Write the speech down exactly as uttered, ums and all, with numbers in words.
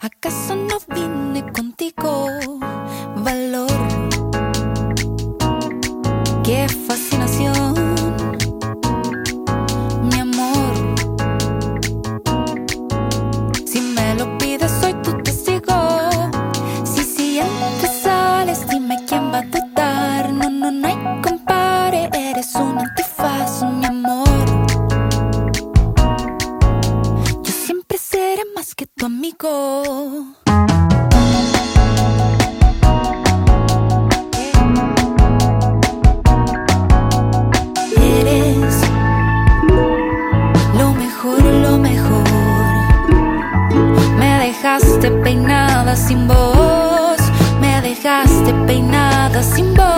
¿Acaso no vine contigo? Valor, qué fascinación, mi amor. Si me lo pides, soy tu testigo. Si sientes sales, dime quién va a dudar. No, no, no hay compare, eres un antifaz, mi amor. Yo siempre seré más que tu amigo. Me dejaste peinada sin voz, me dejaste peinada sin voz.